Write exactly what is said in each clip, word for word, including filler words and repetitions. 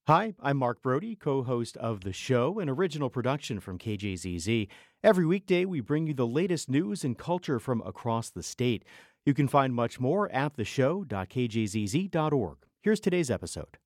Hi, I'm Mark Brody, co-host of The Show, an original production from K J Z Z. Every weekday, we bring you the latest news and culture from across the state. You can find much more at the show dot k j z z dot org. Here's today's episode.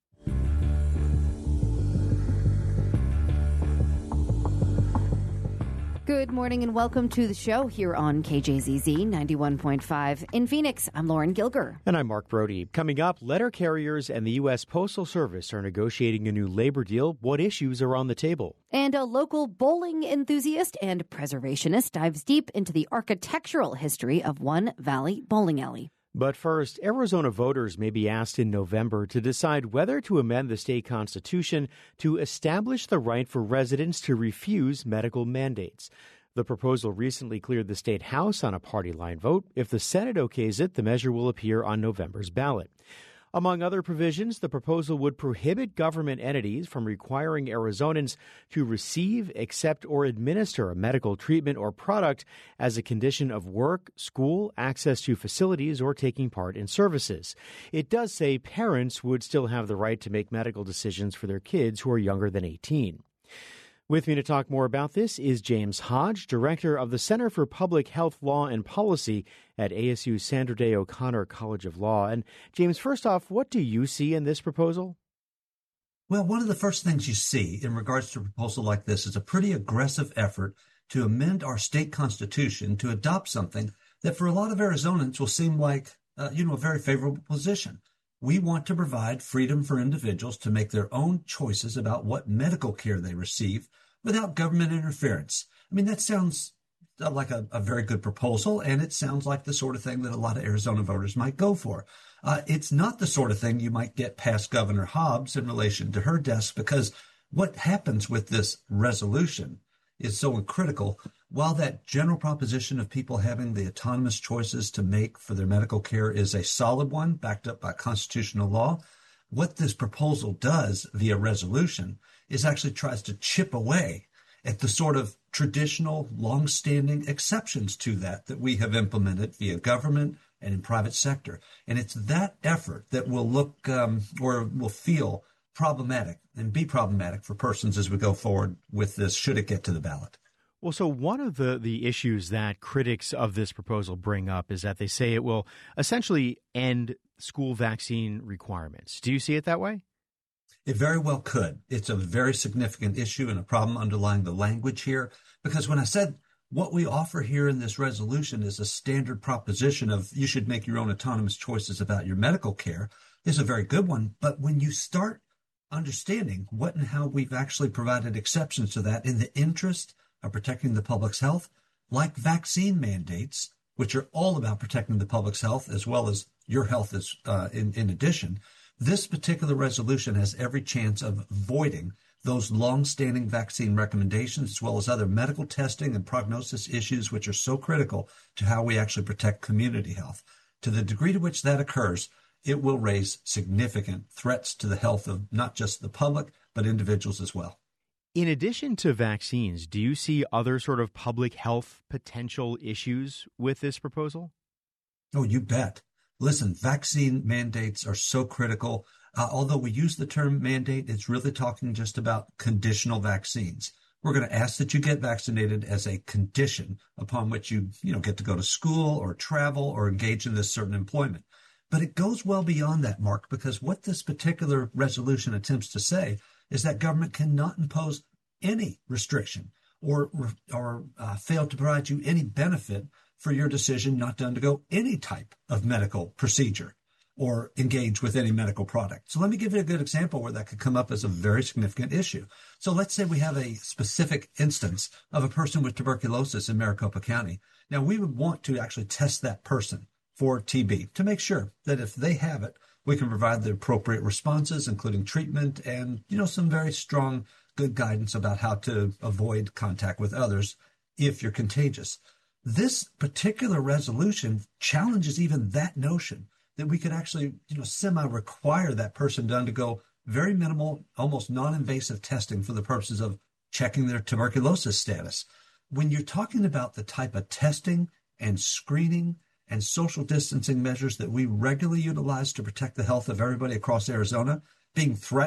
Good morning and welcome to the show here on K J Z Z ninety-one point five. In Phoenix, I'm Lauren Gilger. And I'm Mark Brody. Coming up, letter carriers and the U S Postal Service are negotiating a new labor deal. What issues are on the table? And a local bowling enthusiast and preservationist dives deep into the architectural history of One Valley Bowling Alley. But first, Arizona voters may be asked in November to decide whether to amend the state constitution to establish the right for residents to refuse medical mandates. The proposal recently cleared the state House on a party line vote. If the Senate okays it, the measure will appear on November's ballot. Among other provisions, the proposal would prohibit government entities from requiring Arizonans to receive, accept, or administer a medical treatment or product as a condition of work, school, access to facilities, or taking part in services. It does say parents would still have the right to make medical decisions for their kids who are younger than eighteen. With me to talk more about this is James Hodge, director of the Center for Public Health Law and Policy at A S U Sandra Day O'Connor College of Law. And James, first off, what do you see in this proposal? Well, one of the first things you see in regards to a proposal like this is a pretty aggressive effort to amend our state constitution to adopt something that for a lot of Arizonans will seem like, uh, you know, a very favorable position. We want to provide freedom for individuals to make their own choices about what medical care they receive without government interference. I mean, that sounds like a, a very good proposal, and it sounds like the sort of thing that a lot of Arizona voters might go for. Uh, it's not the sort of thing you might get past Governor Hobbs in relation to her desk, because what happens with this resolution is so critical. While that general proposition of people having the autonomous choices to make for their medical care is a solid one, backed up by constitutional law, what this proposal does via resolution is actually tries to chip away at the sort of traditional, long-standing exceptions to that that we have implemented via government and in private sector. And it's that effort that will look um, or will feel problematic and be problematic for persons as we go forward with this, should it get to the ballot. Well, so one of the, the issues that critics of this proposal bring up is that they say it will essentially end school vaccine requirements. Do you see it that way? It very well could. It's a very significant issue and a problem underlying the language here, because when I said what we offer here in this resolution is a standard proposition of you should make your own autonomous choices about your medical care, is a very good one. But when you start understanding what and how we've actually provided exceptions to that in the interest of protecting the public's health, like vaccine mandates, which are all about protecting the public's health as well as your health as, uh, in, in addition, this particular resolution has every chance of voiding those long-standing vaccine recommendations as well as other medical testing and prognosis issues which are so critical to how we actually protect community health. To the degree to which that occurs, it will raise significant threats to the health of not just the public, but individuals as well. In addition to vaccines, do you see other sort of public health potential issues with this proposal? Oh, you bet. Listen, vaccine mandates are so critical. Uh, although we use the term mandate, it's really talking just about conditional vaccines. We're going to ask that you get vaccinated as a condition upon which you, you know, get to go to school or travel or engage in this certain employment. But it goes well beyond that, Mark, because what this particular resolution attempts to say is that government cannot impose any restriction or or uh, fail to provide you any benefit for your decision not to undergo any type of medical procedure or engage with any medical product. So let me give you a good example where that could come up as a very significant issue. So let's say we have a specific instance of a person with tuberculosis in Maricopa County. Now, we would want to actually test that person for T B to make sure that if they have it, we can provide the appropriate responses, including treatment and, you know, some very strong, good guidance about how to avoid contact with others if you're contagious. This particular resolution challenges even that notion that we could actually, you know, semi-require that person to undergo very minimal, almost non-invasive testing for the purposes of checking their tuberculosis status. When you're talking about the type of testing and screening and social distancing measures that we regularly utilize to protect the health of everybody across Arizona being threatened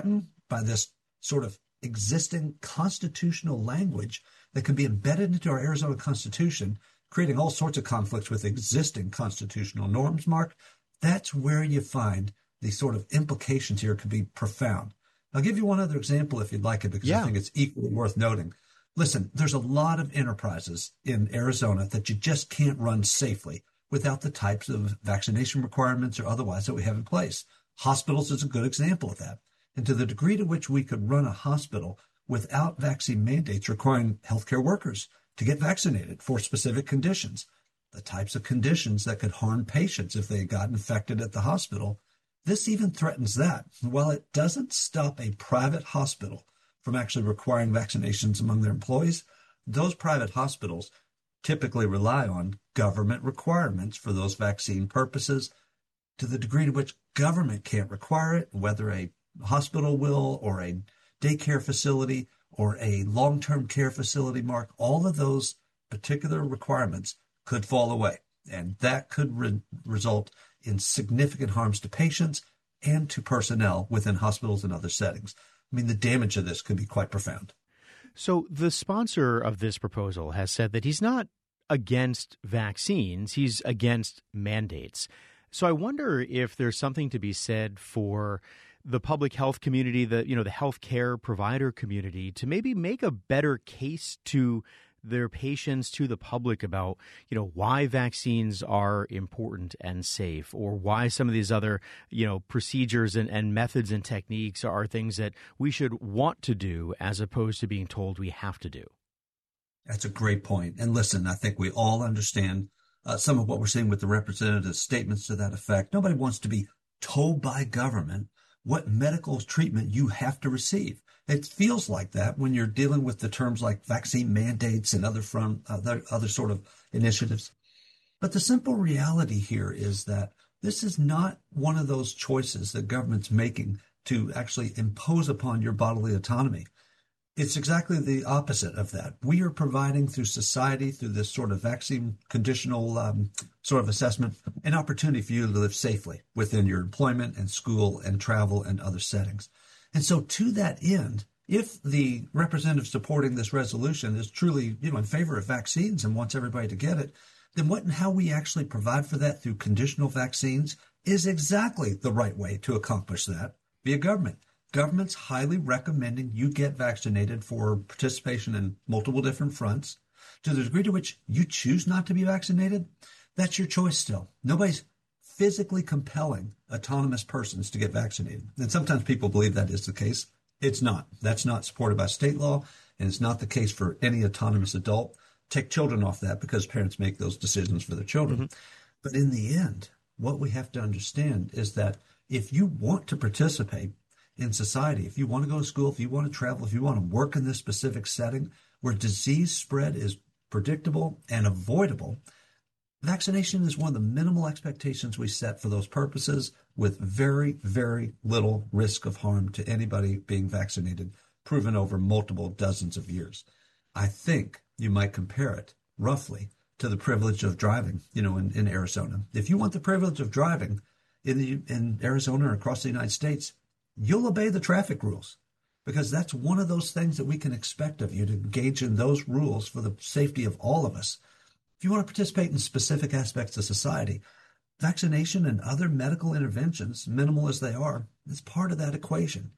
by this sort of existing constitutional language that could be embedded into our Arizona Constitution, creating all sorts of conflicts with existing constitutional norms, Mark. That's where you find the sort of implications here could be profound. I'll give you one other example if you'd like it, because yeah. I think it's equally worth noting. Listen, there's a lot of enterprises in Arizona that you just can't run safely without the types of vaccination requirements or otherwise that we have in place. Hospitals is a good example of that. And to the degree to which we could run a hospital without vaccine mandates requiring healthcare workers to get vaccinated for specific conditions, the types of conditions that could harm patients if they got infected at the hospital, this even threatens that. While it doesn't stop a private hospital from actually requiring vaccinations among their employees, those private hospitals typically rely on government requirements for those vaccine purposes. To the degree to which government can't require it, whether a hospital will or a daycare facility or a long-term care facility, Mark, all of those particular requirements could fall away. And that could re- result in significant harms to patients and to personnel within hospitals and other settings. I mean, the damage of this could be quite profound. So the sponsor of this proposal has said that he's not against vaccines, he's against mandates. So I wonder if there's something to be said for the public health community, the, you know, the healthcare provider community, to maybe make a better case to their patients, to the public about, you know, why vaccines are important and safe, or why some of these other, you know, procedures and, and methods and techniques are things that we should want to do as opposed to being told we have to do. That's a great point. And listen, I think we all understand uh, some of what we're seeing with the representative's statements to that effect. Nobody wants to be told by government what medical treatment you have to receive. It feels like that when you're dealing with the terms like vaccine mandates and other from other, other sort of initiatives. But the simple reality here is that this is not one of those choices that government's making to actually impose upon your bodily autonomy. It's exactly the opposite of that. We are providing through society, through this sort of vaccine conditional um, sort of assessment, an opportunity for you to live safely within your employment and school and travel and other settings. And so to that end, if the representative supporting this resolution is truly, you know, in favor of vaccines and wants everybody to get it, then what and how we actually provide for that through conditional vaccines is exactly the right way to accomplish that via government. Government's highly recommending you get vaccinated for participation in multiple different fronts. To the degree to which you choose not to be vaccinated, that's your choice still. Nobody's physically compelling autonomous persons to get vaccinated. And sometimes people believe that is the case. It's not. That's not supported by state law, and it's not the case for any autonomous adult. Take children off that because parents make those decisions for their children. Mm-hmm. But in the end, what we have to understand is that if you want to participate in society, if you want to go to school, if you want to travel, if you want to work in this specific setting where disease spread is predictable and avoidable, vaccination is one of the minimal expectations we set for those purposes, with very, very little risk of harm to anybody being vaccinated, proven over multiple dozens of years. I think you might compare it roughly to the privilege of driving, you know, in, in Arizona. If you want the privilege of driving in the, in Arizona or across the United States, you'll obey the traffic rules, because that's one of those things that we can expect of you, to engage in those rules for the safety of all of us. If you want to participate in specific aspects of society, vaccination and other medical interventions, minimal as they are, is part of that equation.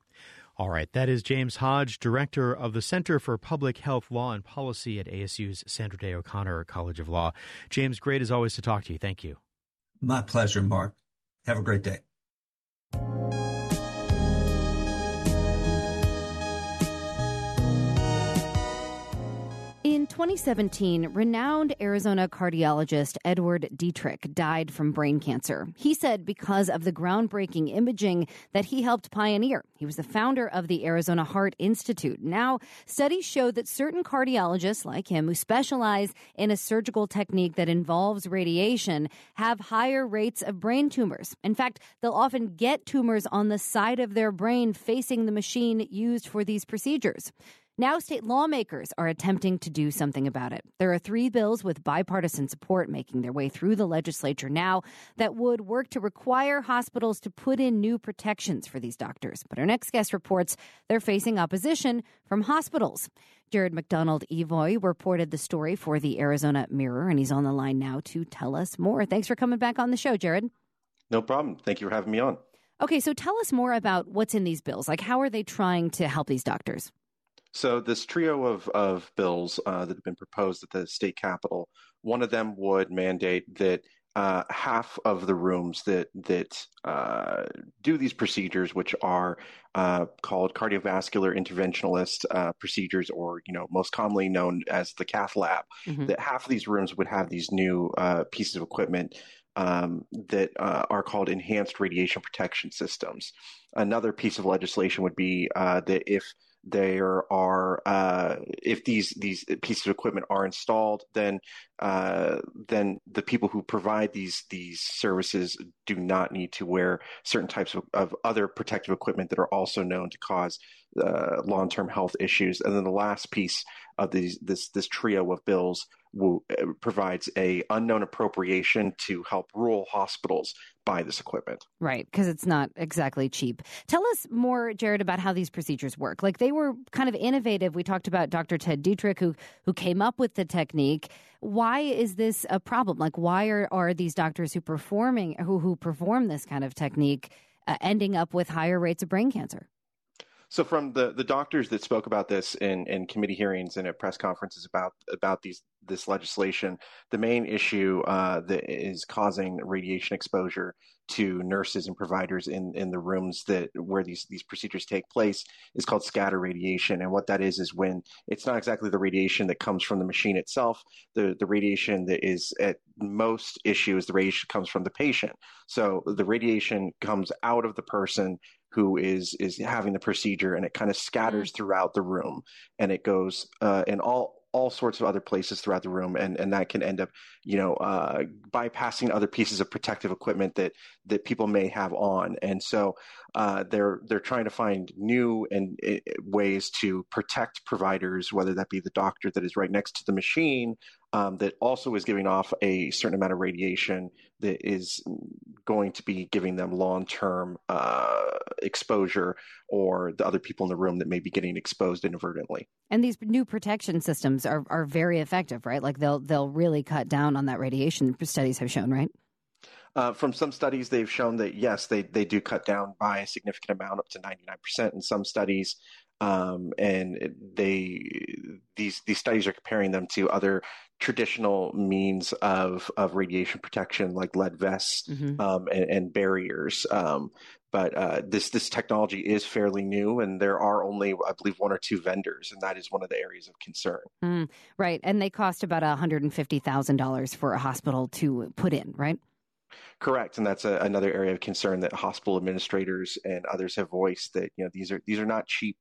All right. That is James Hodge, director of the Center for Public Health Law and Policy at A S U's Sandra Day O'Connor College of Law. James, great as always to talk to you. Thank you. My pleasure, Mark. Have a great day. In twenty seventeen, renowned Arizona cardiologist Edward Dietrich died from brain cancer. He said because of the groundbreaking imaging that he helped pioneer. He was the founder of the Arizona Heart Institute. Now, studies show that certain cardiologists like him who specialize in a surgical technique that involves radiation have higher rates of brain tumors. In fact, they'll often get tumors on the side of their brain facing the machine used for these procedures. Now state lawmakers are attempting to do something about it. There are three bills with bipartisan support making their way through the legislature now that would work to require hospitals to put in new protections for these doctors. But our next guest reports they're facing opposition from hospitals. Jared McDonald-Evoy reported the story for the Arizona Mirror, and he's on the line now to tell us more. Thanks for coming back on the show, Jared. No problem. Thank you for having me on. Okay, so tell us more about what's in these bills. Like, how are they trying to help these doctors? So this trio of, of bills uh, that have been proposed at the state capitol, one of them would mandate that uh, half of the rooms that that uh, do these procedures, which are uh, called cardiovascular interventionalist uh, procedures, or you know most commonly known as the cath lab, mm-hmm. that half of these rooms would have these new uh, pieces of equipment um, that uh, are called enhanced radiation protection systems. Another piece of legislation would be uh, that if there are uh, if these these pieces of equipment are installed, then uh, then the people who provide these these services do not need to wear certain types of, of other protective equipment that are also known to cause uh, long-term health issues. And then the last piece of these this this trio of bills will, uh, provides a unknown appropriation to help rural hospitals buy this equipment. Right, because it's not exactly cheap. Tell us more, Jared, about how these procedures work. Like, they were kind of innovative. We talked about Doctor Ted Dietrich, who who came up with the technique. Why is this a problem? Like, why are, are these doctors who performing who who perform this kind of technique uh, ending up with higher rates of brain cancer? So from the, the doctors that spoke about this in, in committee hearings and at press conferences about about these this legislation, the main issue uh, that is causing radiation exposure to nurses and providers in, in the rooms that where these, these procedures take place is called scatter radiation. And what that is is when it's not exactly the radiation that comes from the machine itself. The, the radiation that is at most issue is the radiation that comes from the patient. So the radiation comes out of the person who is is having the procedure, and it kind of scatters mm-hmm. throughout the room, and it goes uh, in all all sorts of other places throughout the room, and, and that can end up, you know, uh, bypassing other pieces of protective equipment that that people may have on, and so uh, they're they're trying to find new and uh, ways to protect providers, whether that be the doctor that is right next to the machine. Um, that also is giving off a certain amount of radiation that is going to be giving them long-term uh, exposure, or the other people in the room that may be getting exposed inadvertently. And these new protection systems are, are very effective, right? Like they'll they'll really cut down on that radiation, studies have shown, right? Uh, from some studies, they've shown that, yes, they, they do cut down by a significant amount, up to ninety-nine percent in some studies. Um, and they these these studies are comparing them to other traditional means of, of radiation protection, like lead vests mm-hmm. um, and, and barriers. Um, but uh, this this technology is fairly new, and there are only, I believe, one or two vendors, and that is one of the areas of concern. Mm, right, and they cost about one hundred fifty thousand dollars for a hospital to put in, right? Correct, and that's a, another area of concern that hospital administrators and others have voiced, that you know these are these are not cheap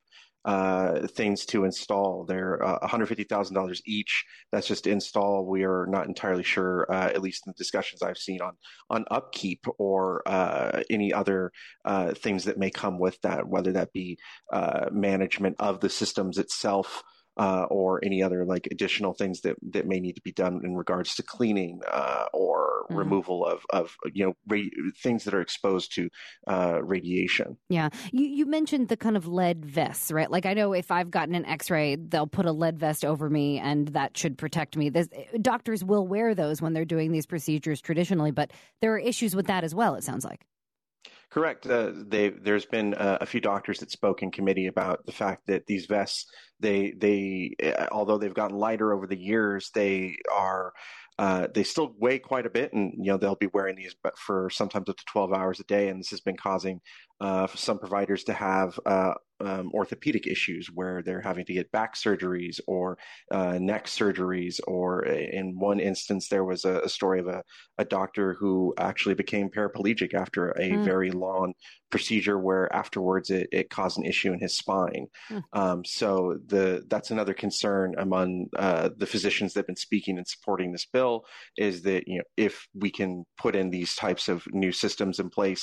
uh, things to install. They're uh, one hundred fifty thousand dollars each. That's just to install. We are not entirely sure, uh, at least in the discussions I've seen, on on upkeep or uh, any other uh, things that may come with that, whether that be uh, management of the systems itself. Uh, or any other like additional things that, that may need to be done in regards to cleaning uh, or mm-hmm. removal of, of you know ra- things that are exposed to uh, radiation. Yeah, you you mentioned the kind of lead vests, right? Like I know if I've gotten an X-ray, they'll put a lead vest over me, and that should protect me. This, doctors will wear those when they're doing these procedures traditionally, but there are issues with that as well, it sounds like. Correct. Uh, they, there's been uh, a few doctors that spoke in committee about the fact that these vests, they, they, uh, although they've gotten lighter over the years, they are, uh, they still weigh quite a bit, and you know they'll be wearing these for sometimes up to twelve hours a day, and this has been causing uh, for some providers to have uh, um, orthopedic issues where they're having to get back surgeries or uh, neck surgeries, or in one instance there was a, a story of a, a doctor who actually became paraplegic after a mm. very long procedure where afterwards it, it caused an issue in his spine. Mm. Um, so the that's another concern among uh, the physicians that have been speaking and supporting this bill, is that you know if we can put in these types of new systems in place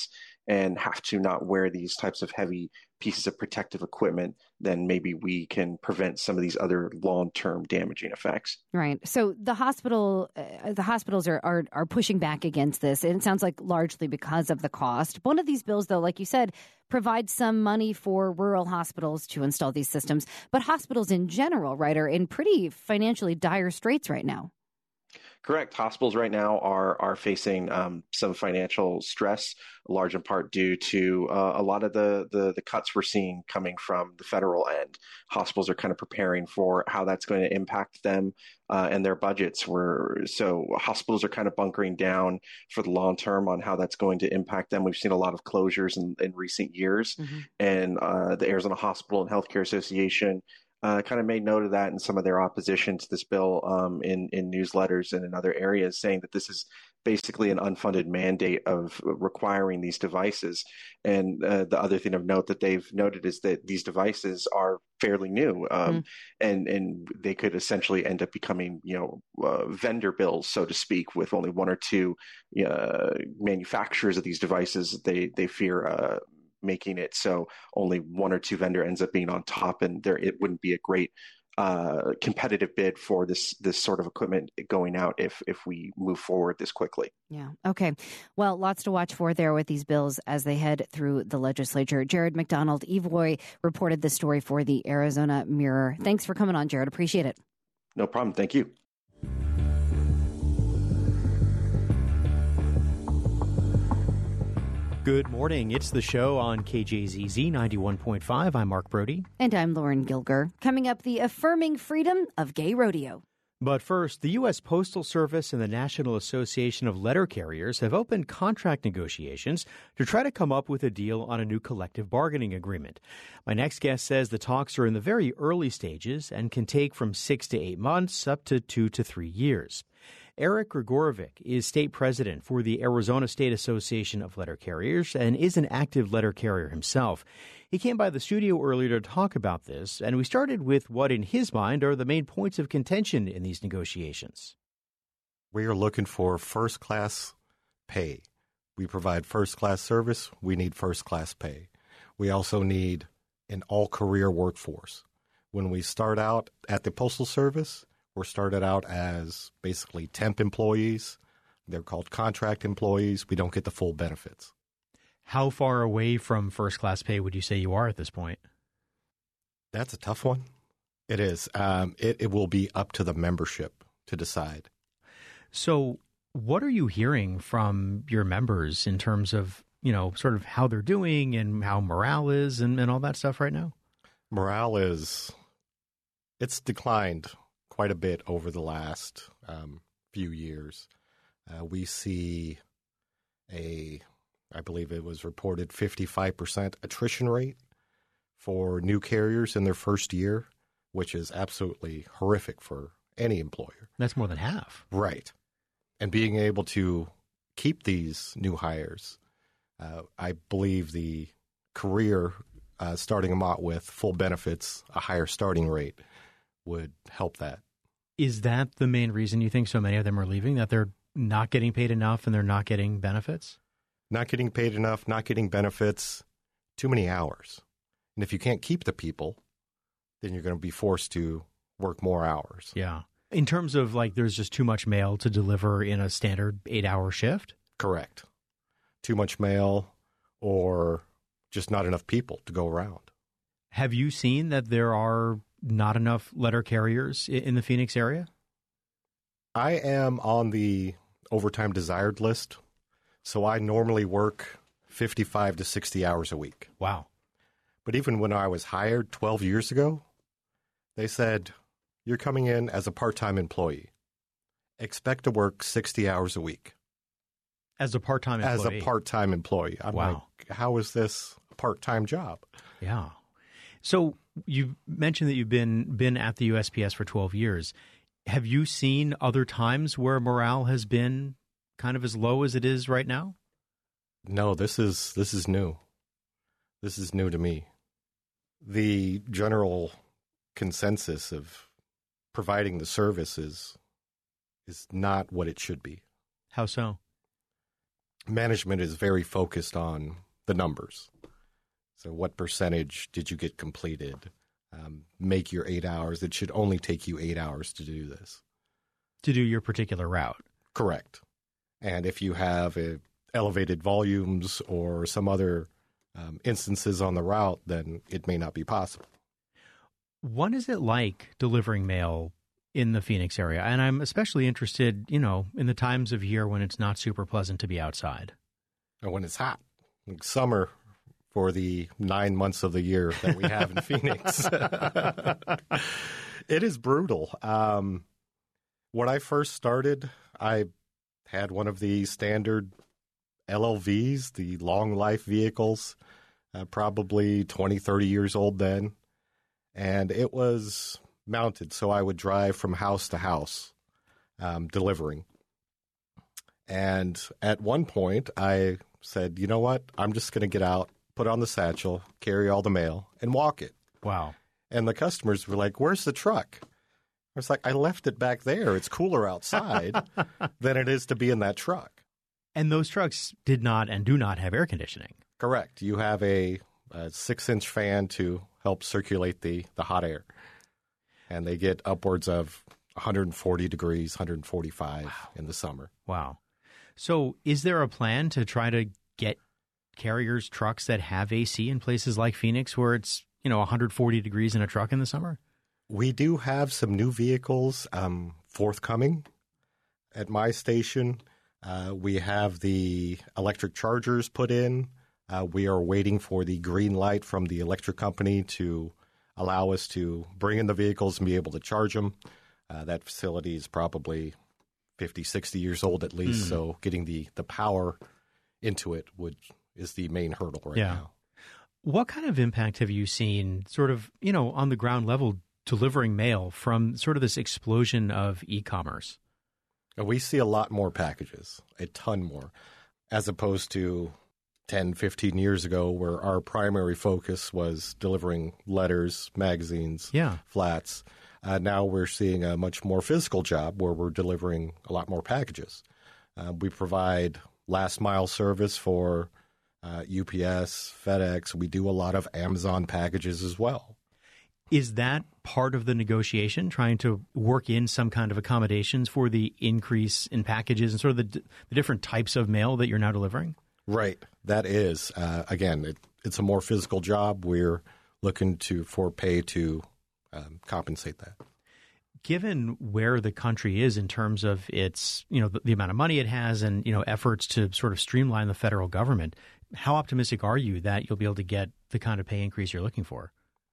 and have to not wear these types of heavy pieces of protective equipment, then maybe we can prevent some of these other long-term damaging effects. Right. So the hospital, uh, the hospitals are, are are pushing back against this. And it sounds like largely because of the cost. One of these bills, though, like you said, provides some money for rural hospitals to install these systems. But hospitals in general, right, are in pretty financially dire straits right now. Correct. Hospitals right now are are facing um, some financial stress, large in part due to uh, a lot of the, the the cuts we're seeing coming from the federal end. Hospitals are kind of preparing for how that's going to impact them uh, and their budgets. Were so hospitals are kind of bunkering down for the long term on how that's going to impact them. We've seen a lot of closures in, in recent years, mm-hmm. and uh, the Arizona Hospital and Healthcare Association Uh, kind of made note of that in some of their opposition to this bill um, in, in newsletters and in other areas, saying that this is basically an unfunded mandate of requiring these devices. And uh, the other thing of note that they've noted is that these devices are fairly new, um, mm. and and they could essentially end up becoming, you know, uh, vendor bills, so to speak, with only one or two uh, manufacturers of these devices. They they fear Uh, making it so only one or two vendor ends up being on top, and there it wouldn't be a great uh, competitive bid for this this sort of equipment going out if if we move forward this quickly. Yeah. Okay. Well, lots to watch for there with these bills as they head through the legislature. Jared McDonald Evoy reported the story for the Arizona Mirror. Thanks for coming on, Jared. Appreciate it. No problem. Thank you. Good morning. It's the show on K J Z Z ninety-one point five. I'm Mark Brody. And I'm Lauren Gilger. Coming up, the affirming freedom of gay rodeo. But first, the U S Postal Service and the National Association of Letter Carriers have opened contract negotiations to try to come up with a deal on a new collective bargaining agreement. My next guest says the talks are in the very early stages and can take from six to eight months up to two to three years. Eric Grigorovic is state president for the Arizona State Association of Letter Carriers and is an active letter carrier himself. He came by the studio earlier to talk about this, and we started with what, in his mind, are the main points of contention in these negotiations. We are looking for first-class pay. We provide first-class service. We need first-class pay. We also need an all-career workforce. When we start out at the Postal Service, we're started out as basically temp employees. They're called contract employees. We don't get the full benefits. How far away from first-class pay would you say you are at this point? That's a tough one. It is. Um, it, it will be up to the membership to decide. So what are you hearing from your members in terms of, you know, sort of how they're doing and how morale is and, and all that stuff right now? Morale is, it's declined quite a bit over the last um, few years. Uh, we see a, I believe it was reported, fifty-five percent attrition rate for new carriers in their first year, which is absolutely horrific for any employer. That's more than half. Right. And being able to keep these new hires, uh, I believe the career, uh, starting them out with full benefits, a higher starting rate, would help that. Is that the main reason you think so many of them are leaving, that they're not getting paid enough and they're not getting benefits? Not getting paid enough, not getting benefits, too many hours. And if you can't keep the people, then you're going to be forced to work more hours. Yeah. In terms of, like, there's just too much mail to deliver in a standard eight-hour shift? Correct. Too much mail or just not enough people to go around. Have you seen that there are not enough letter carriers in the Phoenix area? I am on the overtime desired list, so I normally work fifty-five to sixty hours a week. Wow. But even when I was hired twelve years ago, they said, you're coming in as a part-time employee. Expect to work sixty hours a week. As a part-time employee? As a part-time employee. I'm wow. like, how is this a part-time job? Yeah. So you mentioned that you've been been at the U S P S for twelve years. Have you seen other times where morale has been kind of as low as it is right now? No, this is this is new. This is new to me. The general consensus of providing the service is, is not what it should be. How so? Management is very focused on the numbers. So what percentage did you get completed? Um, make your eight hours. It should only take you eight hours to do this. To do your particular route. Correct. And if you have a, elevated volumes or some other um, instances on the route, then it may not be possible. What is it like delivering mail in the Phoenix area? And I'm especially interested, you know, in the times of year when it's not super pleasant to be outside. And when it's hot, like summer for the nine months of the year that we have in Phoenix. It is brutal. Um, when I first started, I had one of the standard L L Vs, the long life vehicles, uh, probably twenty, thirty years old then. And it was mounted, so I would drive from house to house um, delivering. And at one point, I said, you know what? I'm just going to get out, put on the satchel, carry all the mail, and walk it. Wow. And the customers were like, where's the truck? I was like, I left it back there. It's cooler outside than it is to be in that truck. And those trucks did not and do not have air conditioning. Correct. You have a, a six-inch fan to help circulate the, the hot air. And they get upwards of one hundred forty degrees, one hundred forty-five wow. in the summer. Wow. So is there a plan to try to get carriers trucks that have A C in places like Phoenix where it's, you know, one hundred forty degrees in a truck in the summer? We do have some new vehicles um, forthcoming at my station. Uh, we have the electric chargers put in. Uh, we are waiting for the green light from the electric company to allow us to bring in the vehicles and be able to charge them. Uh, that facility is probably fifty, sixty years old at least, mm. so getting the, the power into it would is the main hurdle right yeah. now. What kind of impact have you seen sort of, you know, on the ground level delivering mail from sort of this explosion of e-commerce? We see a lot more packages, a ton more, as opposed to ten, fifteen years ago where our primary focus was delivering letters, magazines, yeah. flats. Uh, now we're seeing a much more physical job where we're delivering a lot more packages. Uh, we provide last mile service for uh, U P S, FedEx. We do a lot of Amazon packages as well. Is that part of the negotiation, trying to work in some kind of accommodations for the increase in packages and sort of the, the different types of mail that you're now delivering? Right. That is. Uh, again, it, it's a more physical job. We're looking to for pay to um, compensate that. Given where the country is in terms of its, you know, the, the amount of money it has and, you know, efforts to sort of streamline the federal government, how optimistic are you that you'll be able to get the kind of pay increase you're looking for?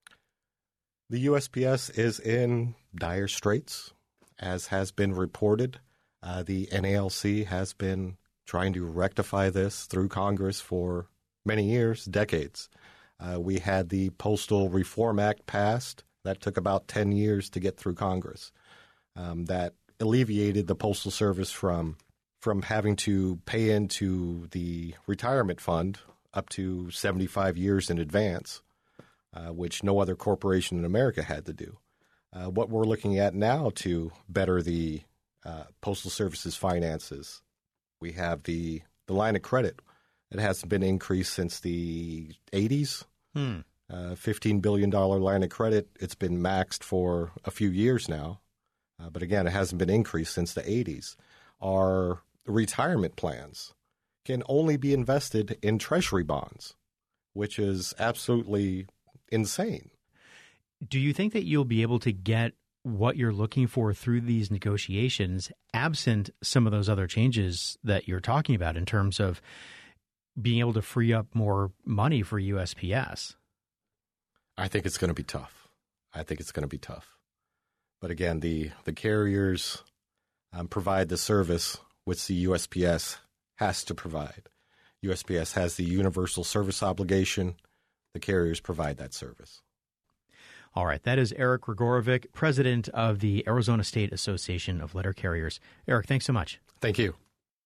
The U S P S is in dire straits, as has been reported. Uh, the N A L C has been trying to rectify this through Congress for many years, decades. Uh, we had the Postal Reform Act passed. That took about ten years to get through Congress. Um, that alleviated the Postal Service from from having to pay into the retirement fund up to seventy-five years in advance, uh, which no other corporation in America had to do. Uh, what we're looking at now to better the uh, Postal Service's finances, we have the, the line of credit. It hasn't been increased since the eighties. Hmm. Uh, fifteen billion dollars line of credit. It's been maxed for a few years now. Uh, but again, it hasn't been increased since the eighties. Our retirement plans can only be invested in treasury bonds, which is absolutely insane. Do you think that you'll be able to get what you're looking for through these negotiations, absent some of those other changes that you're talking about in terms of being able to free up more money for U S P S? I think it's going to be tough. I think it's going to be tough. But again, the, the carriers um, provide the service which the U S P S has to provide. U S P S has the universal service obligation. The carriers provide that service. All right. That is Eric Grigorovic, president of the Arizona State Association of Letter Carriers. Eric, thanks so much. Thank you.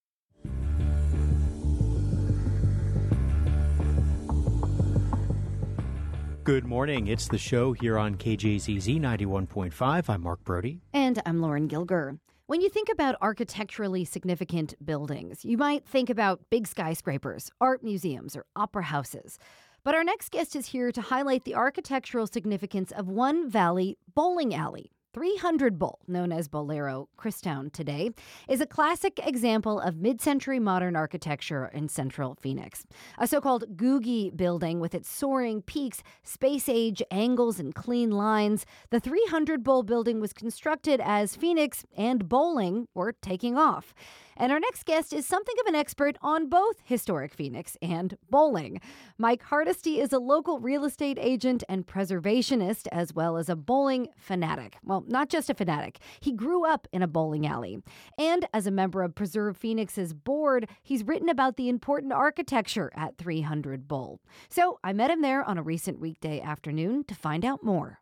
Good morning. It's the show here on K J Z Z ninety-one point five. I'm Mark Brody. And I'm Lauren Gilger. When you think about architecturally significant buildings, you might think about big skyscrapers, art museums, or opera houses. But our next guest is here to highlight the architectural significance of one valley bowling alley. three hundred Bowl, known as Bowlero Christown today, is a classic example of mid-century modern architecture in central Phoenix. A so-called Googie building with its soaring peaks, space-age angles, and clean lines, the three hundred Bowl building was constructed as Phoenix and bowling were taking off. And our next guest is something of an expert on both historic Phoenix and bowling. Mike Hardesty is a local real estate agent and preservationist, as well as a bowling fanatic. Well, not just a fanatic. He grew up in a bowling alley. And as a member of Preserve Phoenix's board, he's written about the important architecture at three hundred Bowl. So I met him there on a recent weekday afternoon to find out more.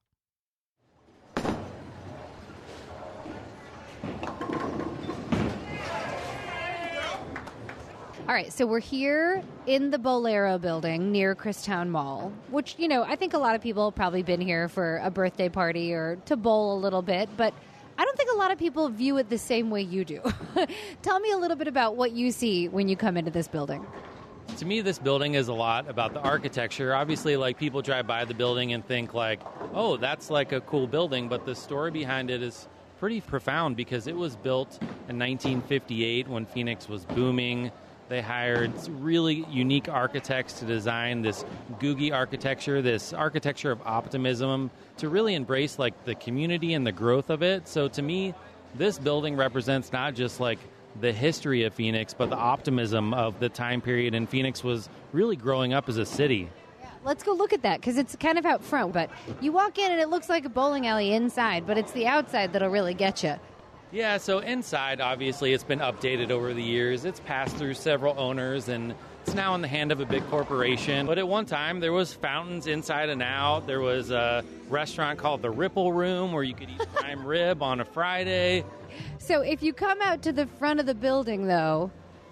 All right, so we're here in the Bowlero building near Christown Mall, which, you know, I think a lot of people have probably been here for a birthday party or to bowl a little bit, but I don't think a lot of people view it the same way you do. Tell me a little bit about what you see when you come into this building. To me, this building is a lot about the architecture. Obviously, like, people drive by the building and think like, oh, that's like a cool building, but the story behind it is pretty profound because it was built in nineteen fifty-eight when Phoenix was booming. They hired really unique architects to design this Googie architecture, this architecture of optimism, to really embrace like the community and the growth of it. So to me, this building represents not just like the history of Phoenix, but the optimism of the time period. And Phoenix was really growing up as a city. Let's go look at that because it's kind of out front. But you walk in and it looks like a bowling alley inside, but it's the outside that'll really get you. Yeah, so inside, obviously, it's been updated over the years. It's passed through several owners, and it's now in the hand of a big corporation. But at one time, there was fountains inside and out. There was a restaurant called the Ripple Room where you could eat prime rib on a Friday. So if you come out to the front of the building, though,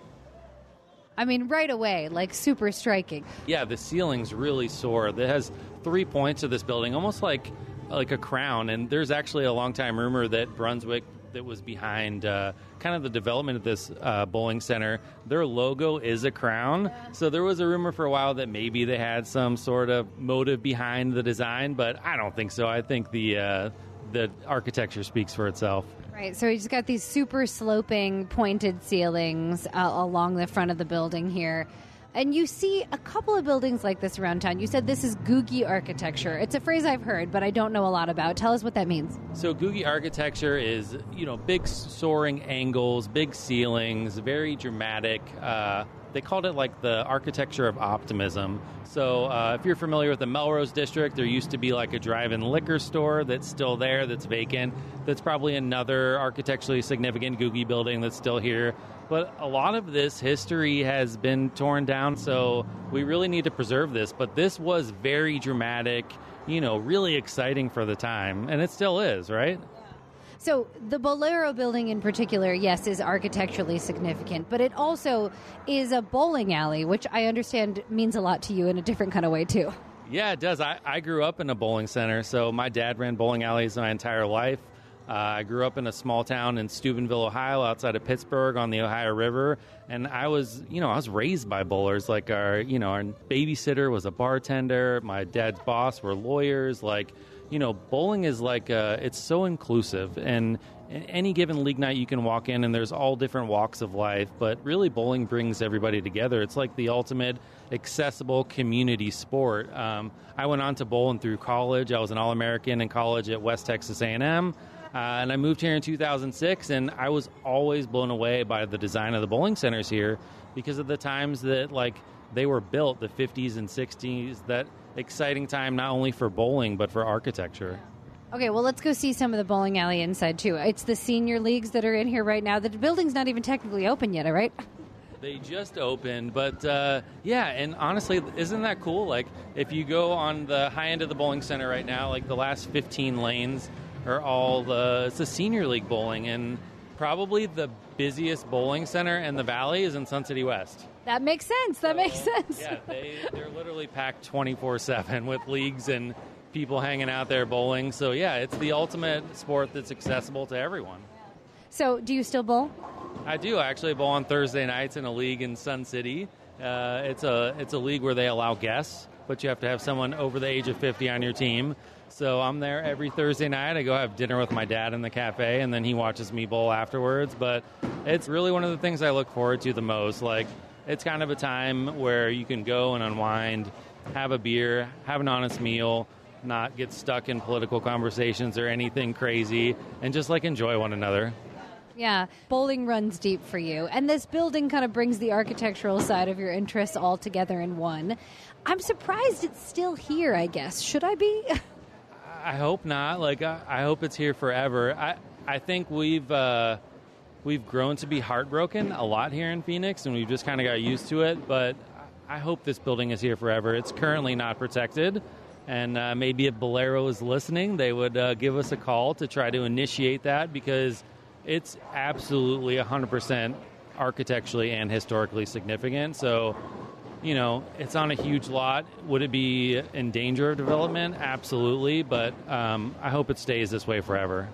I mean, right away, like super striking. Yeah, the ceilings really soar. It has three points of this building, almost like like a crown. And there's actually a long-time rumor that Brunswick, that was behind uh, kind of the development of this uh, bowling center, their logo is a crown. So there was a rumor for a while that maybe they had some sort of motive behind the design, but I don't think so. I think the uh, the architecture speaks for itself. Right, so you just got these super sloping pointed ceilings uh, along the front of the building here. And you see a couple of buildings like this around town. You said this is Googie architecture. It's a phrase I've heard, but I don't know a lot about. Tell us what that means. So Googie architecture is, you know, big soaring angles, big ceilings, very dramatic. Uh, they called it like the architecture of optimism. So uh, if you're familiar with the Melrose District, there used to be like a drive-in liquor store that's still there, that's vacant. That's probably another architecturally significant Googie building that's still here. But a lot of this history has been torn down, so we really need to preserve this. But this was very dramatic, you know, really exciting for the time, and it still is, right? So the Bowlero building in particular, yes, is architecturally significant, but it also is a bowling alley, which I understand means a lot to you in a different kind of way, too. Yeah, it does. I, I grew up in a bowling center, so my dad ran bowling alleys my entire life. Uh, I grew up in a small town in Steubenville, Ohio, outside of Pittsburgh on the Ohio River, and I was, you know, I was raised by bowlers. Like our, you know, our babysitter was a bartender. My dad's boss were lawyers. Like, you know, bowling is like, uh, it's so inclusive, and any given league night you can walk in and there's all different walks of life, but really bowling brings everybody together. It's like the ultimate accessible community sport. Um, I went on to bowling through college. I was an All-American in college at West Texas A and M. Uh, and I moved here in two thousand six, and I was always blown away by the design of the bowling centers here because of the times that, like, they were built, the fifties and sixties, that exciting time not only for bowling but for architecture. Okay, well, let's go see some of the bowling alley inside, too. It's the senior leagues that are in here right now. The building's not even technically open yet, all right? They just opened, but uh, yeah, and honestly, isn't that cool? Like, if you go on the high end of the bowling center right now, like the last fifteen lanes are all the, it's the senior league bowling, and probably the busiest bowling center in the valley is in Sun City West. That makes sense. That so, makes sense. Yeah, they, they're literally packed twenty-four seven with leagues and people hanging out there bowling. So yeah, it's the ultimate sport that's accessible to everyone. So do you still bowl? I do. I actually bowl on Thursday nights in a league in Sun City. Uh, it's a it's a league where they allow guests, but you have to have someone over the age of fifty on your team. So I'm there every Thursday night. I go have dinner with my dad in the cafe, and then he watches me bowl afterwards. But it's really one of the things I look forward to the most. Like, it's kind of a time where you can go and unwind, have a beer, have an honest meal, not get stuck in political conversations or anything crazy, and just, like, enjoy one another. Yeah, bowling runs deep for you. And this building kind of brings the architectural side of your interests all together in one. I'm surprised it's still here, I guess. Should I be? I hope not. Like, I, I hope it's here forever. I, I think we've uh, we've grown to be heartbroken a lot here in Phoenix, and we've just kind of got used to it. But I hope this building is here forever. It's currently not protected, and uh, maybe if Bolero is listening, they would uh, give us a call to try to initiate that, because it's absolutely one hundred percent architecturally and historically significant. So, you know, it's on a huge lot. Would it be in danger of development? Absolutely. But um, I hope it stays this way forever.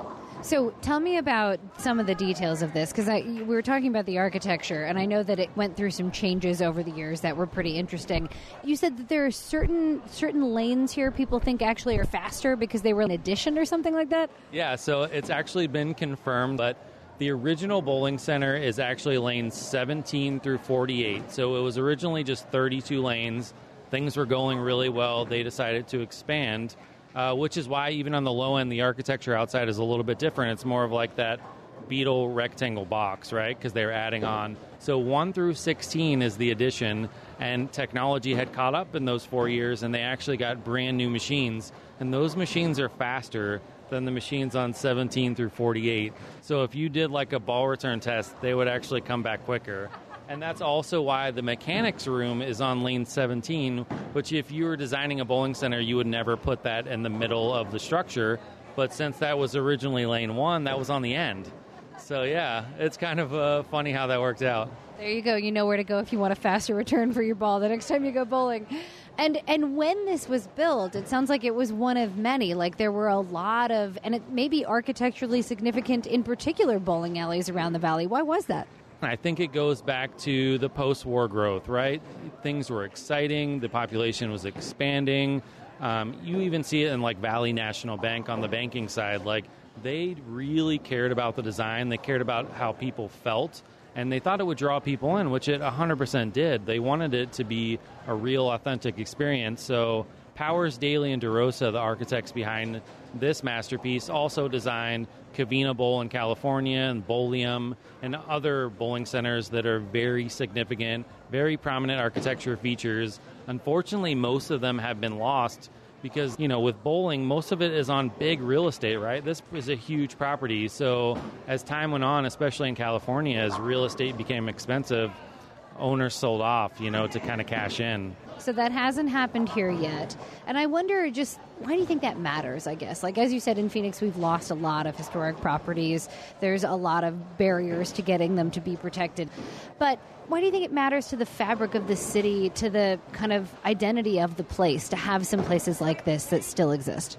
So tell me about some of the details of this, because we were talking about the architecture, and I know that it went through some changes over the years that were pretty interesting. You said that there are certain certain lanes here people think actually are faster because they were an addition or something like that? Yeah, so it's actually been confirmed that the original bowling center is actually lanes seventeen through forty-eight. So it was originally just thirty-two lanes. Things were going really well. They decided to expand. Uh, which is why even on the low end, the architecture outside is a little bit different. It's more of like that Beetle rectangle box, right? Because they're adding on. So one through sixteen is the addition, and technology had caught up in those four years, and they actually got brand new machines. And those machines are faster than the machines on seventeen through forty-eight. So if you did like a ball return test, they would actually come back quicker. And that's also why the mechanics room is on lane seventeen, which if you were designing a bowling center, you would never put that in the middle of the structure. But since that was originally lane one, that was on the end. So, yeah, it's kind of uh, funny how that worked out. There you go. You know where to go if you want a faster return for your ball the next time you go bowling. And and when this was built, it sounds like it was one of many. Like there were a lot of, and it may be architecturally significant, in particular, bowling alleys around the valley. Why was that? I think it goes back to the post-war growth, right? Things were exciting. The population was expanding. Um, you even see it in like Valley National Bank on the banking side. Like they really cared about the design. They cared about how people felt. And they thought it would draw people in, which it one hundred percent did. They wanted it to be a real, authentic experience. So Powers, Daly, and DeRosa, the architects behind this masterpiece, also designed Covina Bowl in California and Bowlium and other bowling centers that are very significant, very prominent architecture features. Unfortunately, most of them have been lost because, you know, with bowling, most of it is on big real estate, right? This is a huge property. So as time went on, especially in California, as real estate became expensive, owners sold off, you know, to kind of cash in. So that hasn't happened here yet. And I wonder just, why do you think that matters, I guess? Like, as you said, in Phoenix, we've lost a lot of historic properties. There's a lot of barriers to getting them to be protected. But why do you think it matters to the fabric of the city, to the kind of identity of the place, to have some places like this that still exist?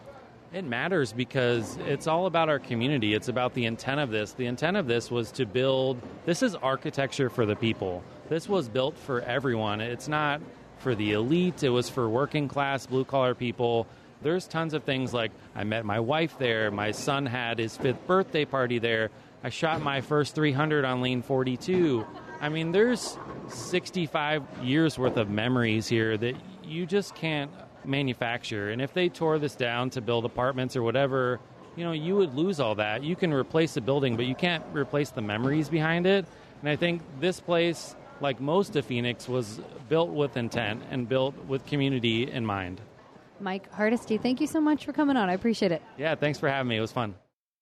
It matters because it's all about our community. It's about the intent of this. The intent of this was to build, this is architecture for the people. This was built for everyone. It's not for the elite. It was for working class, blue collar people. There's tons of things like I met my wife there. My son had his fifth birthday party there. I shot my first three hundred on lane forty-two. I mean, there's sixty-five years worth of memories here that you just can't manufacture. And if they tore this down to build apartments or whatever, you know, you would lose all that. You can replace the building, but you can't replace the memories behind it. And I think this place, like most of Phoenix, was built with intent and built with community in mind. Mike Hardesty, thank you so much for coming on. I appreciate it. Yeah, thanks for having me. It was fun.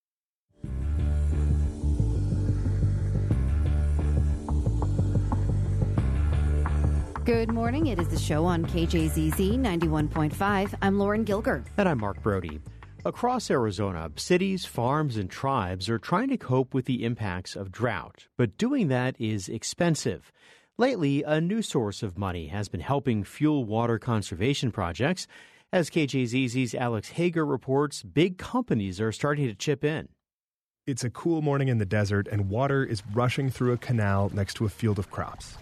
Good morning. It is the show on K J Z Z ninety-one point five. I'm Lauren Gilger. And I'm Mark Brody. Across Arizona, cities, farms, and tribes are trying to cope with the impacts of drought, but doing that is expensive. Lately, a new source of money has been helping fuel water conservation projects. As K J Z Z's Alex Hager reports, big companies are starting to chip in. It's a cool morning in the desert, and water is rushing through a canal next to a field of crops.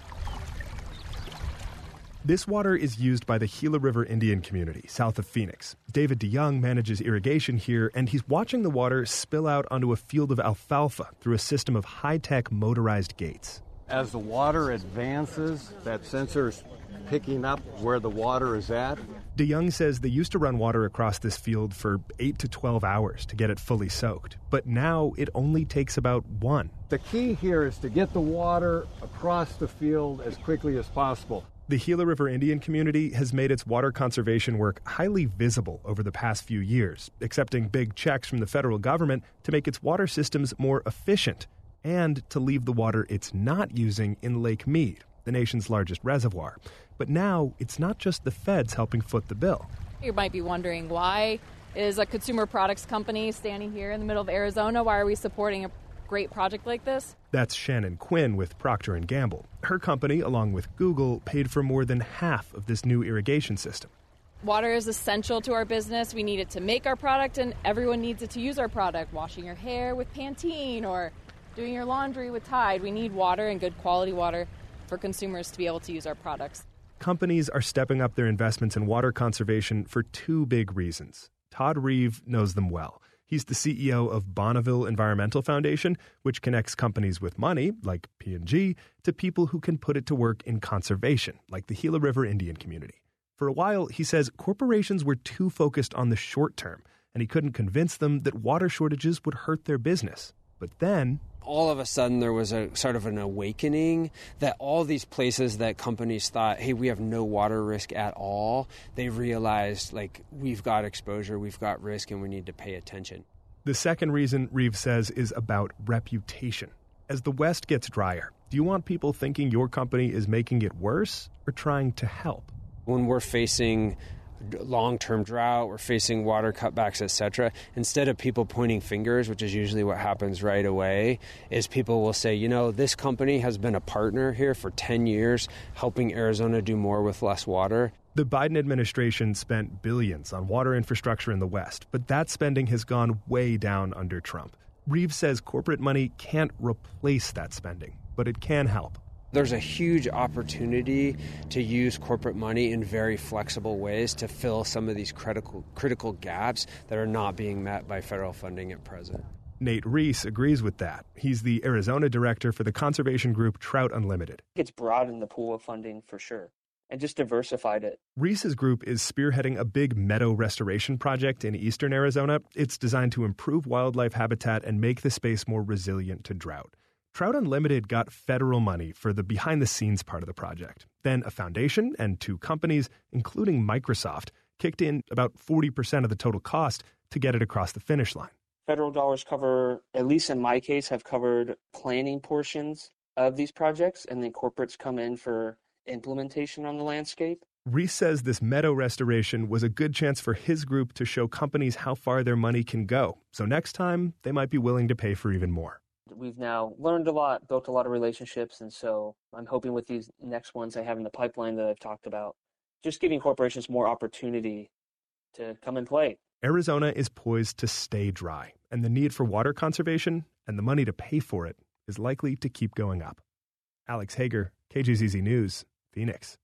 This water is used by the Gila River Indian community, south of Phoenix. David DeYoung manages irrigation here, and he's watching the water spill out onto a field of alfalfa through a system of high-tech motorized gates. As the water advances, that sensor's picking up where the water is at. DeYoung says they used to run water across this field for eight to twelve hours to get it fully soaked, but now it only takes about one. The key here is to get the water across the field as quickly as possible. The Gila River Indian community has made its water conservation work highly visible over the past few years, accepting big checks from the federal government to make its water systems more efficient and to leave the water it's not using in Lake Mead, the nation's largest reservoir. But now it's not just the feds helping foot the bill. You might be wondering, why is a consumer products company standing here in the middle of Arizona? Why are we supporting a great project like this? That's Shannon Quinn with Procter and Gamble. Her company, along with Google, paid for more than half of this new irrigation system. Water is essential to our business. We need it to make our product, and everyone needs it to use our product. Washing your hair with Pantene or doing your laundry with Tide. We need water, and good quality water, for consumers to be able to use our products. Companies are stepping up their investments in water conservation for two big reasons. Todd Reeve knows them well. He's the C E O of Bonneville Environmental Foundation, which connects companies with money, like P and G, to people who can put it to work in conservation, like the Gila River Indian community. For a while, he says corporations were too focused on the short term, and he couldn't convince them that water shortages would hurt their business. But then all of a sudden there was a sort of an awakening that all these places that companies thought, hey, we have no water risk at all, they realized, like, we've got exposure, we've got risk, and we need to pay attention. The second reason, Reeves says, is about reputation. As the West gets drier, do you want people thinking your company is making it worse or trying to help? When we're facing long-term drought, we're facing water cutbacks, et cetera, instead of people pointing fingers, which is usually what happens right away, is people will say, you know, this company has been a partner here for ten years, helping Arizona do more with less water. The Biden administration spent billions on water infrastructure in the West, but that spending has gone way down under Trump. Reeves says corporate money can't replace that spending, but it can help. There's a huge opportunity to use corporate money in very flexible ways to fill some of these critical critical gaps that are not being met by federal funding at present. Nate Reese agrees with that. He's the Arizona director for the conservation group Trout Unlimited. It's broadened the pool of funding for sure, and just diversified it. Reese's group is spearheading a big meadow restoration project in eastern Arizona. It's designed to improve wildlife habitat and make the space more resilient to drought. Trout Unlimited got federal money for the behind-the-scenes part of the project. Then a foundation and two companies, including Microsoft, kicked in about forty percent of the total cost to get it across the finish line. Federal dollars cover, at least in my case, have covered planning portions of these projects, and then corporates come in for implementation on the landscape. Reese says this meadow restoration was a good chance for his group to show companies how far their money can go. So next time, they might be willing to pay for even more. We've now learned a lot, built a lot of relationships, and so I'm hoping with these next ones I have in the pipeline that I've talked about, just giving corporations more opportunity to come and play. Arizona is poised to stay dry, and the need for water conservation and the money to pay for it is likely to keep going up. Alex Hager, K G Z Z News, Phoenix.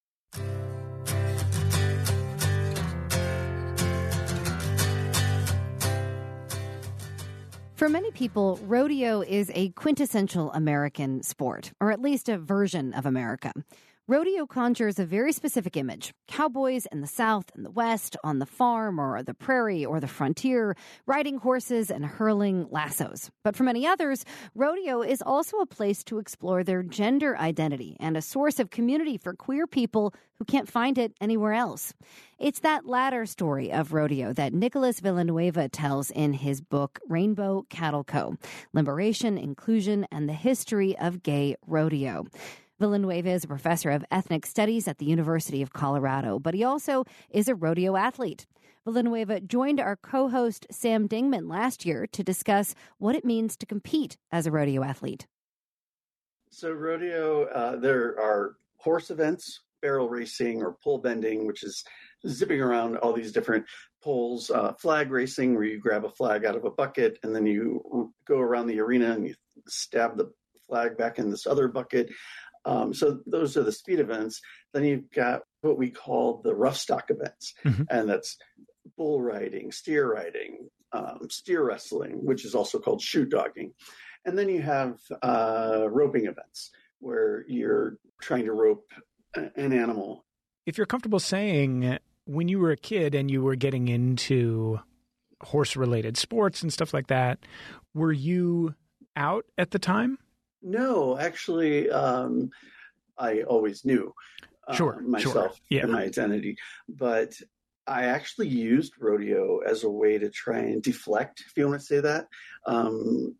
For many people, rodeo is a quintessential American sport, or at least a version of America. Rodeo conjures a very specific image. Cowboys in the South and the West, on the farm or the prairie or the frontier, riding horses and hurling lassos. But for many others, rodeo is also a place to explore their gender identity and a source of community for queer people who can't find it anywhere else. It's that latter story of rodeo that Nicholas Villanueva tells in his book, Rainbow Cattle Co. Liberation, Inclusion, and the History of Gay Rodeo. Villanueva is a professor of ethnic studies at the University of Colorado, but he also is a rodeo athlete. Villanueva joined our co-host Sam Dingman last year to discuss what it means to compete as a rodeo athlete. So rodeo, uh, there are horse events, barrel racing or pole bending, which is zipping around all these different poles, uh, flag racing, where you grab a flag out of a bucket and then you go around the arena and you stab the flag back in this other bucket. Um, so those are the speed events. Then you've got what we call the rough stock events, mm-hmm. and that's bull riding, steer riding, um, steer wrestling, which is also called shoot dogging. And then you have uh, roping events where you're trying to rope an animal. If you're comfortable saying, when you were a kid and you were getting into horse-related sports and stuff like that, were you out at the time? No, actually, um, I always knew uh, sure, myself sure. Yeah. and my identity. But I actually used rodeo as a way to try and deflect, if you want to say that, um,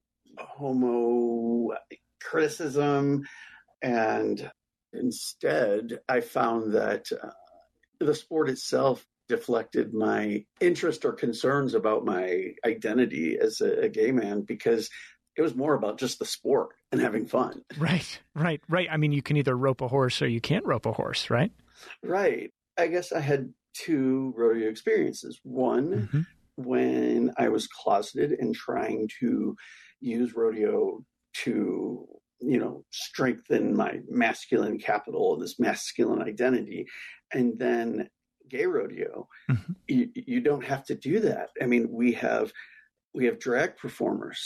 homo criticism. And instead, I found that uh, the sport itself deflected my interest or concerns about my identity as a, a gay man, because it was more about just the sport and having fun. Right, right, right. I mean, you can either rope a horse or you can't rope a horse, right? Right. I guess I had two rodeo experiences. One, mm-hmm. when I was closeted and trying to use rodeo to, you know, strengthen my masculine capital, this masculine identity. And then gay rodeo, mm-hmm. you, you don't have to do that. I mean, we have we have drag performers.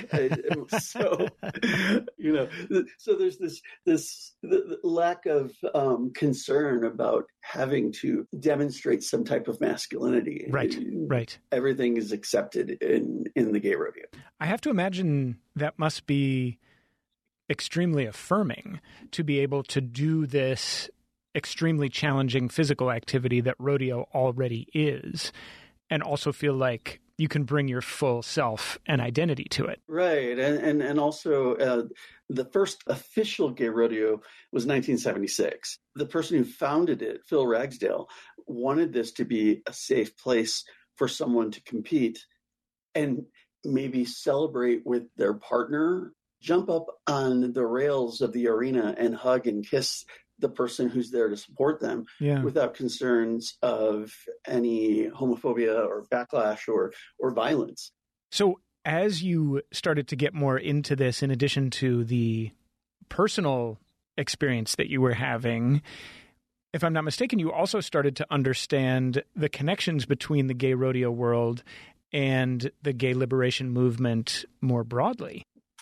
So, you know, so there's this this lack of um, concern about having to demonstrate some type of masculinity. Right, right. Everything is accepted in, in the gay rodeo. I have to imagine that must be extremely affirming to be able to do this extremely challenging physical activity that rodeo already is, and also feel like you can bring your full self and identity to it. Right. And and, and also uh, the first official gay rodeo was nineteen seventy-six. The person who founded it, Phil Ragsdale, wanted this to be a safe place for someone to compete and maybe celebrate with their partner, jump up on the rails of the arena and hug and kiss the person who's there to support them, yeah. without concerns of any homophobia or backlash or or violence. So as you started to get more into this, in addition to the personal experience that you were having, if I'm not mistaken, you also started to understand the connections between the gay rodeo world and the gay liberation movement more broadly.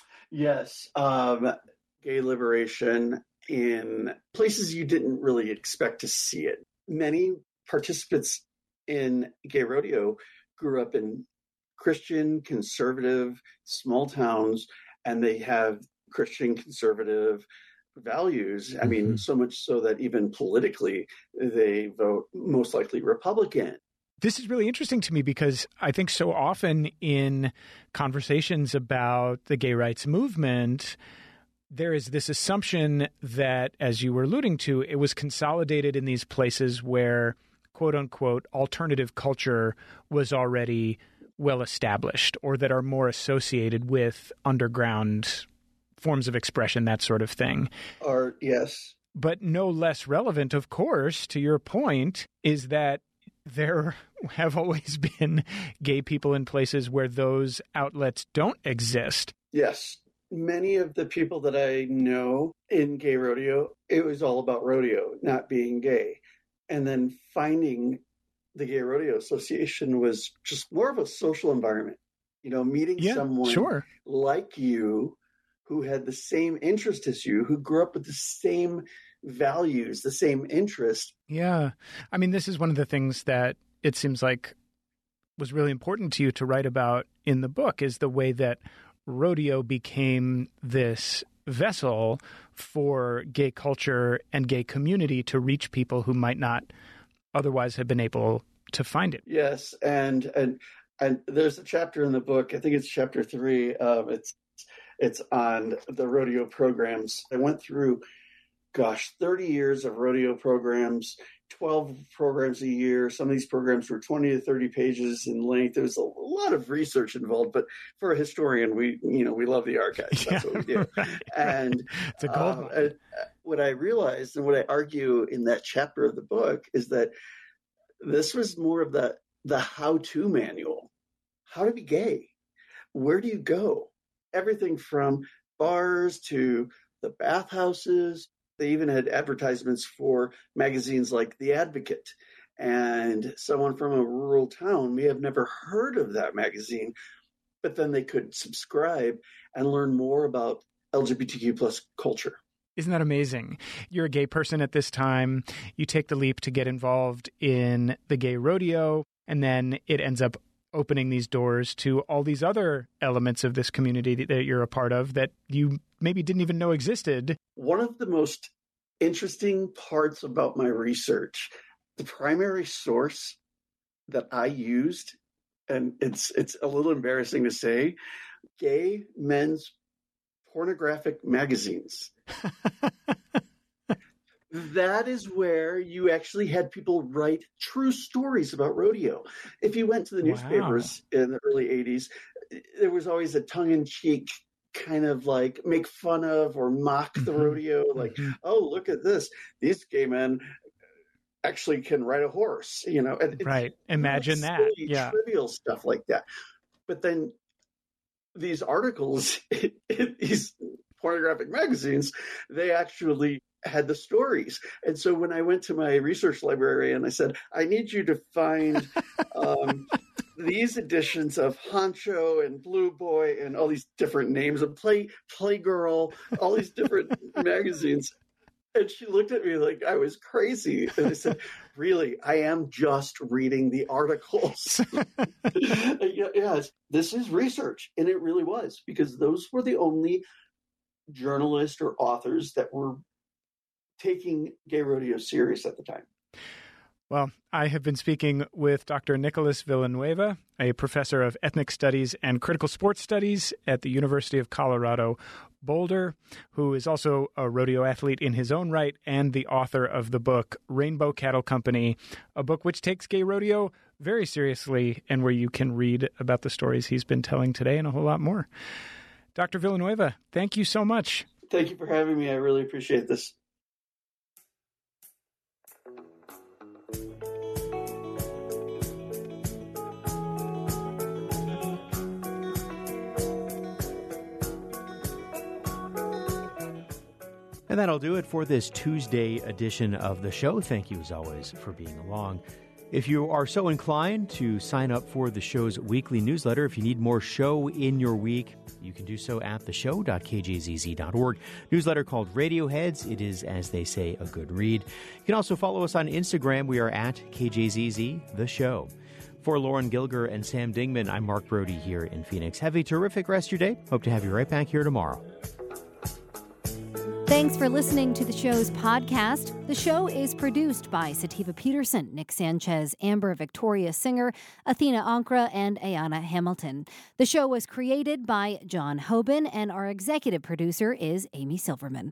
Yes. Um, gay liberation in places you didn't really expect to see it. Many participants in gay rodeo grew up in Christian, conservative, small towns, and they have Christian, conservative values. Mm-hmm. I mean, so much so that even politically, they vote most likely Republican. This is really interesting to me because I think so often in conversations about the gay rights movement, there is this assumption that, as you were alluding to, it was consolidated in these places where, quote unquote, alternative culture was already well established, or that are more associated with underground forms of expression, that sort of thing. Or, yes. But no less relevant, of course, to your point, is that there have always been gay people in places where those outlets don't exist. Yes. Many of the people that I know in gay rodeo, it was all about rodeo, not being gay. And then finding the Gay Rodeo Association was just more of a social environment. You know, meeting yeah, someone sure. like you who had the same interest as you, who grew up with the same values, the same interest. Yeah. I mean, this is one of the things that it seems like was really important to you to write about in the book, is the way that rodeo became this vessel for gay culture and gay community to reach people who might not otherwise have been able to find it. Yes, and and and there's a chapter in the book, I think it's chapter three, um, it's it's on the rodeo programs. I went through, gosh, thirty years of rodeo programs, twelve programs a year. Some of these programs were twenty to thirty pages in length. There was a lot of research involved, but for a historian, we, you know, we love the archives. That's yeah, what we do. Right, and right. It's a gold uh, what I realized and what I argue in that chapter of the book is that This was more of the, the how-to manual. How to be gay. Where do you go? Everything from bars to the bathhouses. They even had advertisements for magazines like The Advocate. And someone from a rural town may have never heard of that magazine, but then they could subscribe and learn more about L G B T Q plus culture. Isn't that amazing? You're a gay person at this time. You take the leap to get involved in the gay rodeo, and then it ends up opening these doors to all these other elements of this community that you're a part of that you maybe didn't even know existed. One of the most interesting parts about my research, the primary source that I used, and it's it's a little embarrassing to say, gay men's pornographic magazines. That is where you actually had people write true stories about rodeo. If you went to the newspapers wow. in the early eighties, there was always a tongue-in-cheek kind of like make fun of or mock the mm-hmm. rodeo. Like, mm-hmm. oh, look at this. These gay men actually can ride a horse, you know. And right. Imagine that. Silly, yeah. trivial stuff like that. But then these articles in, in these pornographic magazines, they actually had the stories. And so when I went to my research library and I said, I need you to find um, these editions of Honcho and Blue Boy and all these different names of Play Playgirl, all these different magazines. And she looked at me like I was crazy. And I said, really, I am just reading the articles. Yes, this is research. And it really was, because those were the only journalists or authors that were taking gay rodeo serious at the time. Well, I have been speaking with Doctor Nicholas Villanueva, a professor of ethnic studies and critical sports studies at the University of Colorado Boulder, who is also a rodeo athlete in his own right and the author of the book Rainbow Cattle Company, a book which takes gay rodeo very seriously and where you can read about the stories he's been telling today and a whole lot more. Doctor Villanueva, thank you so much. Thank you for having me. I really appreciate this. And that'll do it for this Tuesday edition of the show. Thank you, as always, for being along. If you are so inclined to sign up for the show's weekly newsletter, if you need more show in your week, you can do so at the show dot k j z z dot org. Newsletter called Radioheads. It is, as they say, a good read. You can also follow us on Instagram. We are at K J Z Z, the show. For Lauren Gilger and Sam Dingman, I'm Mark Brody here in Phoenix. Have a terrific rest of your day. Hope to have you right back here tomorrow. Thanks for listening to the show's podcast. The show is produced by Sativa Peterson, Nick Sanchez, Amber Victoria Singer, Athena Ankra, and Ayana Hamilton. The show was created by John Hoban, and our executive producer is Amy Silverman.